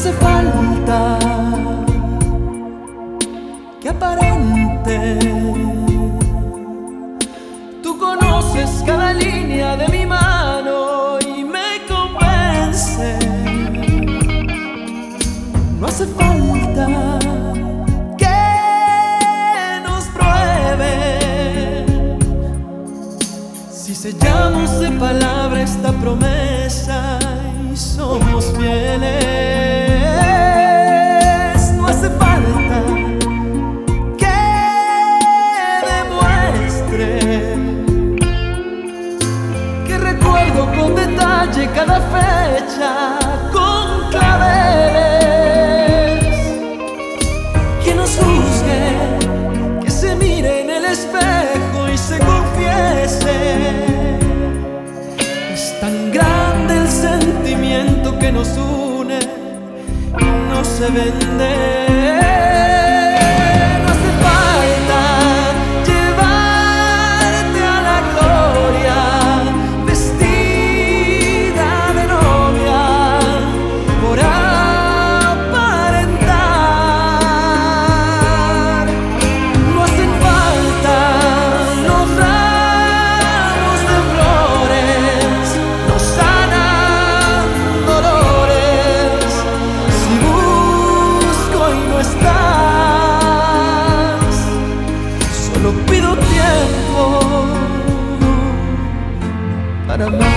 hace falta que aparente. Tú conoces cada línea de mi mano y me convence. No hace falta que nos pruebe. Si sellamos de palabra esta promesa y somos fieles, no hace falta que demuestre que recuerdo con detalle cada fecha con claveles. Que nos juzgue, que se mire en el espejo y se confiese. Es tan grande el sentimiento que nos une y no se vende. No hace falta llevarte a la gloria vestida de novia por aparentar. No hacen falta los ramos de flores, no sanan dolores. Si busco y no estás, solo pido tiempo para amar.